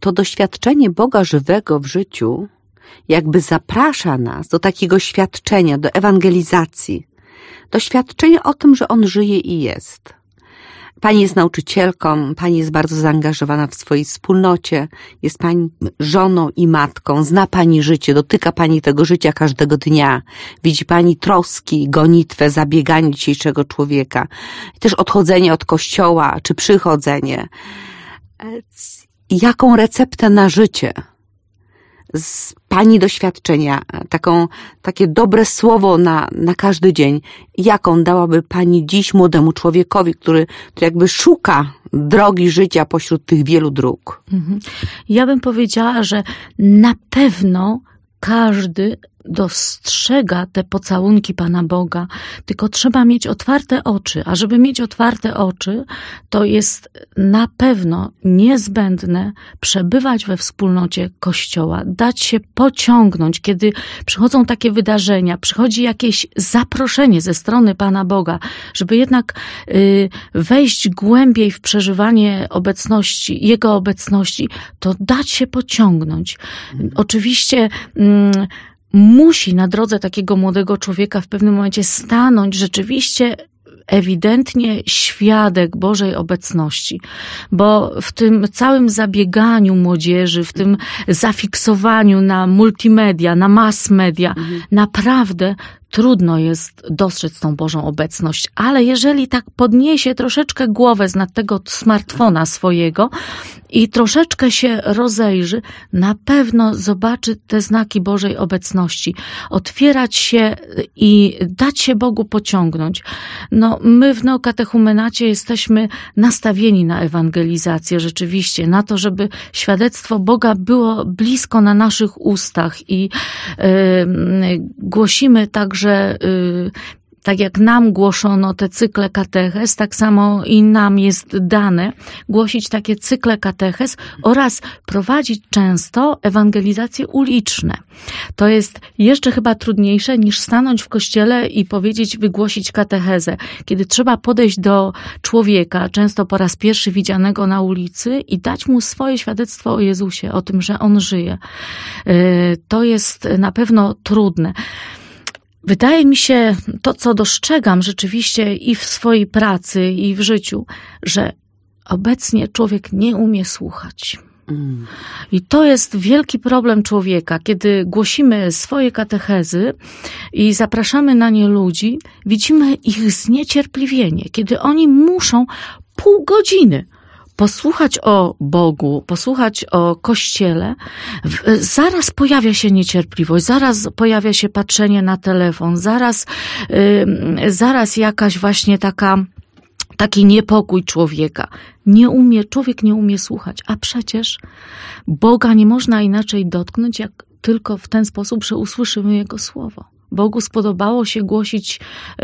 to doświadczenie Boga żywego w życiu jakby zaprasza nas do takiego świadczenia, do ewangelizacji. Doświadczenie o tym, że On żyje i jest. Pani jest nauczycielką, Pani jest bardzo zaangażowana w swojej wspólnocie, jest Pani żoną i matką, zna Pani życie, dotyka Pani tego życia każdego dnia. Widzi Pani troski, gonitwę, zabieganie dzisiejszego człowieka. Też odchodzenie od kościoła, czy przychodzenie. Jaką receptę na życie z Pani doświadczenia, takie dobre słowo na każdy dzień, jaką dałaby Pani dziś młodemu człowiekowi, który jakby szuka drogi życia pośród tych wielu dróg? Ja bym powiedziała, że na pewno każdy dostrzega te pocałunki Pana Boga, tylko trzeba mieć otwarte oczy, a żeby mieć otwarte oczy, to jest na pewno niezbędne przebywać we wspólnocie Kościoła, dać się pociągnąć, kiedy przychodzą takie wydarzenia, przychodzi jakieś zaproszenie ze strony Pana Boga, żeby jednak wejść głębiej w przeżywanie obecności, Jego obecności, to dać się pociągnąć. Oczywiście musi na drodze takiego młodego człowieka w pewnym momencie stanąć rzeczywiście ewidentnie świadek Bożej obecności, bo w tym całym zabieganiu młodzieży, w tym zafiksowaniu na multimedia, na mass media, naprawdę trudno jest dostrzec tą Bożą obecność, ale jeżeli tak podniesie troszeczkę głowę z nad tego smartfona swojego i troszeczkę się rozejrzy, na pewno zobaczy te znaki Bożej obecności. Otwierać się i dać się Bogu pociągnąć. No, my w Neokatechumenacie jesteśmy nastawieni na ewangelizację rzeczywiście, na to, żeby świadectwo Boga było blisko na naszych ustach i głosimy także tak jak nam głoszono te cykle katechez, tak samo i nam jest dane głosić takie cykle katechez oraz prowadzić często ewangelizacje uliczne. To jest jeszcze chyba trudniejsze niż stanąć w kościele i powiedzieć, wygłosić katechezę. Kiedy trzeba podejść do człowieka, często po raz pierwszy widzianego na ulicy i dać mu swoje świadectwo o Jezusie, o tym, że On żyje. To jest na pewno trudne. Wydaje mi się, to co dostrzegam rzeczywiście i w swojej pracy, i w życiu, że obecnie człowiek nie umie słuchać. I to jest wielki problem człowieka. Kiedy głosimy swoje katechezy i zapraszamy na nie ludzi, widzimy ich zniecierpliwienie, kiedy oni muszą pół godziny posłuchać o Bogu, posłuchać o Kościele, zaraz pojawia się niecierpliwość, zaraz pojawia się patrzenie na telefon, zaraz jakaś właśnie taki niepokój człowieka. Człowiek nie umie słuchać, a przecież Boga nie można inaczej dotknąć, jak tylko w ten sposób, że usłyszymy Jego słowo. Bogu spodobało się głosić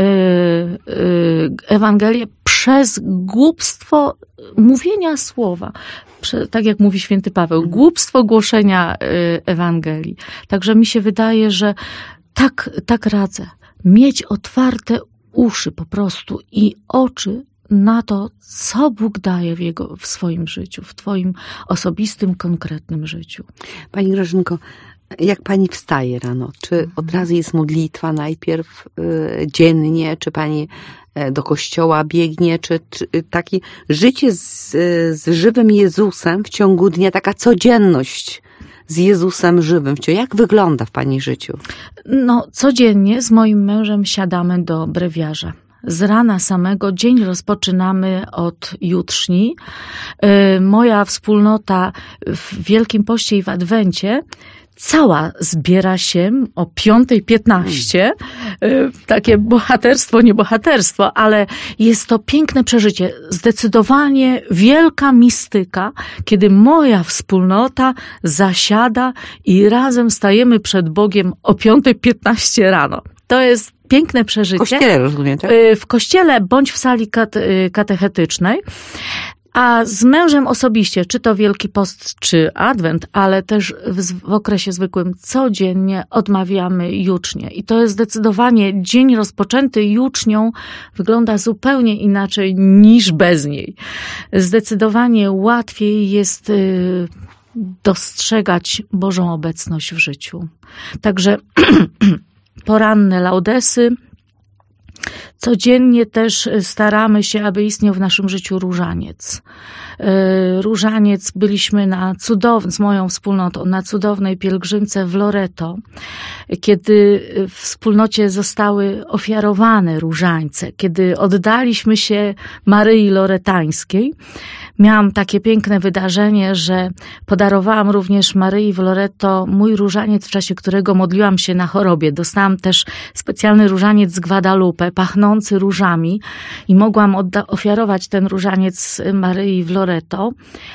Ewangelię przez głupstwo mówienia słowa. Tak jak mówi święty Paweł, głupstwo głoszenia Ewangelii. Także mi się wydaje, że tak radzę. Mieć otwarte uszy po prostu i oczy na to, co Bóg daje w swoim życiu, w Twoim osobistym, konkretnym życiu. Pani Grażynko, jak Pani wstaje rano? Czy od razu jest modlitwa najpierw dziennie? Czy Pani do kościoła biegnie? Czy takie życie z żywym Jezusem w ciągu dnia, taka codzienność z Jezusem żywym? Jak wygląda w Pani życiu? No, codziennie z moim mężem siadamy do brewiarza. Z rana samego dzień rozpoczynamy od jutrzni. Moja wspólnota w Wielkim Poście i w Adwencie cała zbiera się o 5:15. Takie bohaterstwo, nie bohaterstwo, ale jest to piękne przeżycie. Zdecydowanie wielka mistyka, kiedy moja wspólnota zasiada i razem stajemy przed Bogiem o 5:15 rano. To jest piękne przeżycie. W kościele, rozumiem, tak? W kościele bądź w sali katechetycznej. A z mężem osobiście, czy to Wielki Post, czy Adwent, ale też w okresie zwykłym codziennie odmawiamy jucznię. I to jest zdecydowanie dzień rozpoczęty jucznią wygląda zupełnie inaczej niż bez niej. Zdecydowanie łatwiej jest dostrzegać Bożą obecność w życiu. Także poranne laudesy. Codziennie też staramy się, aby istniał w naszym życiu różaniec. Różaniec, byliśmy z moją wspólnotą na cudownej pielgrzymce w Loreto, kiedy w wspólnocie zostały ofiarowane różańce, kiedy oddaliśmy się Maryi Loretańskiej. Miałam takie piękne wydarzenie, że podarowałam również Maryi w Loreto mój różaniec, w czasie którego modliłam się na chorobie. Dostałam też specjalny różaniec z Guadalupe, pachnący różami i mogłam ofiarować ten różaniec Maryi w Loreto.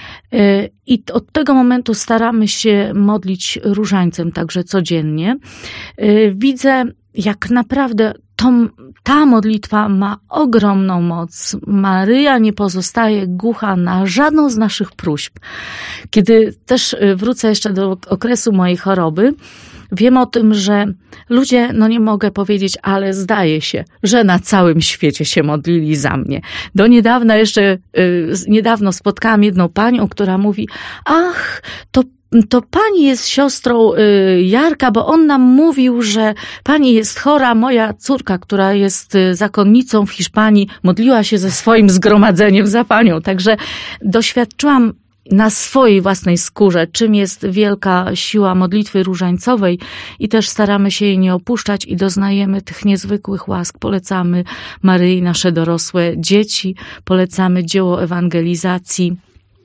I od tego momentu staramy się modlić różańcem także codziennie. Widzę, jak naprawdę ta modlitwa ma ogromną moc. Maryja nie pozostaje głucha na żadną z naszych próśb. Kiedy też wrócę jeszcze do okresu mojej choroby, wiem o tym, że ludzie, nie mogę powiedzieć, ale zdaje się, że na całym świecie się modlili za mnie. Do niedawna niedawno spotkałam jedną panią, która mówi, ach, to pani jest siostrą Jarka, bo on nam mówił, że pani jest chora. Moja córka, która jest zakonnicą w Hiszpanii, modliła się ze swoim zgromadzeniem za panią. Także doświadczyłam na swojej własnej skórze, czym jest wielka siła modlitwy różańcowej i też staramy się jej nie opuszczać i doznajemy tych niezwykłych łask. Polecamy Maryi nasze dorosłe dzieci, polecamy dzieło ewangelizacji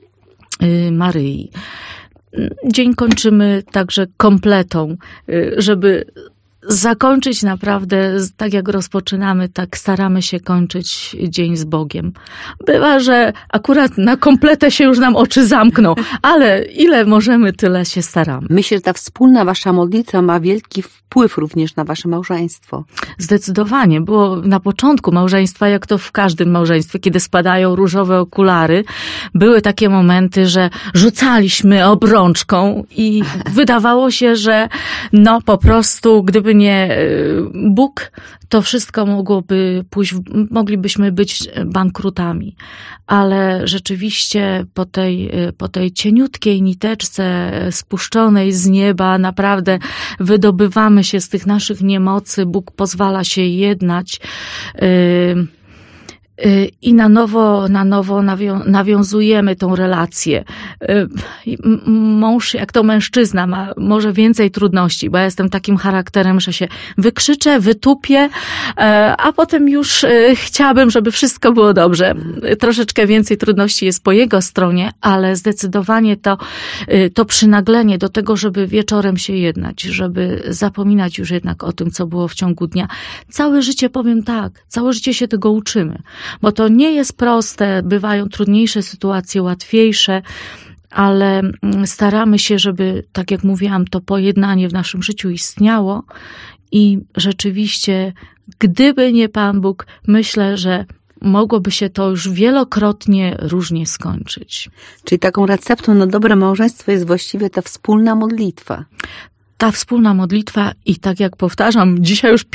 Maryi. Dzień kończymy także kompletą, żeby zakończyć naprawdę tak jak rozpoczynamy, tak staramy się kończyć dzień z Bogiem. Bywa, że akurat na kompletę się już nam oczy zamkną, ale ile możemy, tyle się staramy. Myślę, że ta wspólna wasza modlitwa ma wielki wpływ również na wasze małżeństwo. Zdecydowanie. Było na początku małżeństwa, jak to w każdym małżeństwie, kiedy spadają różowe okulary, były takie momenty, że rzucaliśmy obrączką i wydawało się, że po prostu, gdyby nie Bóg, to wszystko mogłoby pójść, moglibyśmy być bankrutami. Ale rzeczywiście po tej cieniutkiej niteczce spuszczonej z nieba naprawdę wydobywamy się z tych naszych niemocy. Bóg pozwala się jednać i na nowo nawiązujemy tą relację. Mąż, jak to mężczyzna, ma może więcej trudności, bo ja jestem takim charakterem, że się wykrzyczę, wytupię, a potem już chciałabym, żeby wszystko było dobrze. Troszeczkę więcej trudności jest po jego stronie, ale zdecydowanie to przynaglenie do tego, żeby wieczorem się jednać, żeby zapominać już jednak o tym, co było w ciągu dnia. Całe życie, powiem tak, całe życie się tego uczymy. Bo to nie jest proste, bywają trudniejsze sytuacje, łatwiejsze, ale staramy się, żeby, tak jak mówiłam, to pojednanie w naszym życiu istniało i rzeczywiście, gdyby nie Pan Bóg, myślę, że mogłoby się to już wielokrotnie różnie skończyć. Czyli taką receptą na dobre małżeństwo jest właściwie ta wspólna modlitwa. Ta wspólna modlitwa i tak jak powtarzam, dzisiaj już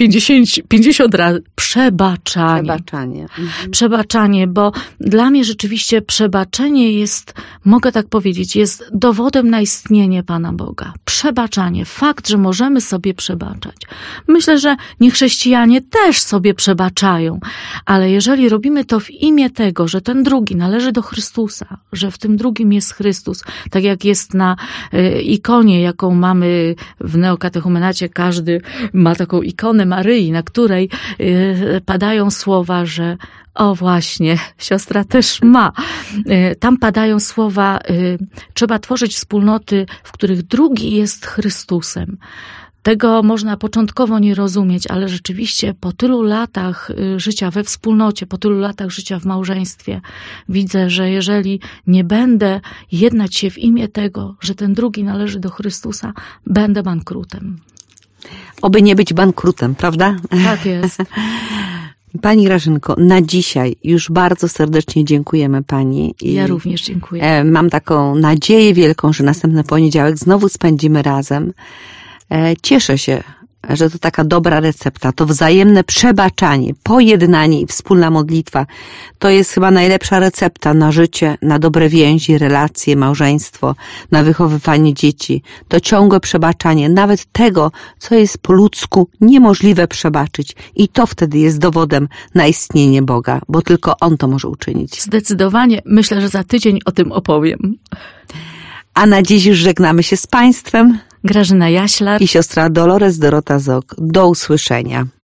50 razy, przebaczanie. Przebaczanie, bo dla mnie rzeczywiście przebaczenie jest, mogę tak powiedzieć, jest dowodem na istnienie Pana Boga. Przebaczanie, fakt, że możemy sobie przebaczać. Myślę, że niechrześcijanie też sobie przebaczają, ale jeżeli robimy to w imię tego, że ten drugi należy do Chrystusa, że w tym drugim jest Chrystus, tak jak jest na ikonie, jaką mamy w neokatechumenacie, każdy ma taką ikonę Maryi, na której padają słowa, że o właśnie, siostra też ma. Tam padają słowa, trzeba tworzyć wspólnoty, w których drugi jest Chrystusem. Tego można początkowo nie rozumieć, ale rzeczywiście po tylu latach życia we wspólnocie, po tylu latach życia w małżeństwie widzę, że jeżeli nie będę jednać się w imię tego, że ten drugi należy do Chrystusa, będę bankrutem. Oby nie być bankrutem, prawda? Tak jest. Pani Grażynko, na dzisiaj już bardzo serdecznie dziękujemy Pani. Ja również dziękuję. Mam taką nadzieję wielką, że następny poniedziałek znowu spędzimy razem. Cieszę się, że to taka dobra recepta, to wzajemne przebaczanie, pojednanie i wspólna modlitwa, to jest chyba najlepsza recepta na życie, na dobre więzi, relacje, małżeństwo, na wychowywanie dzieci. To ciągłe przebaczanie, nawet tego, co jest po ludzku niemożliwe przebaczyć. I to wtedy jest dowodem na istnienie Boga, bo tylko On to może uczynić. Zdecydowanie. Myślę, że za tydzień o tym opowiem. A na dziś już żegnamy się z Państwem. Grażyna Jaślar i siostra Dolores Dorota Zok. Do usłyszenia.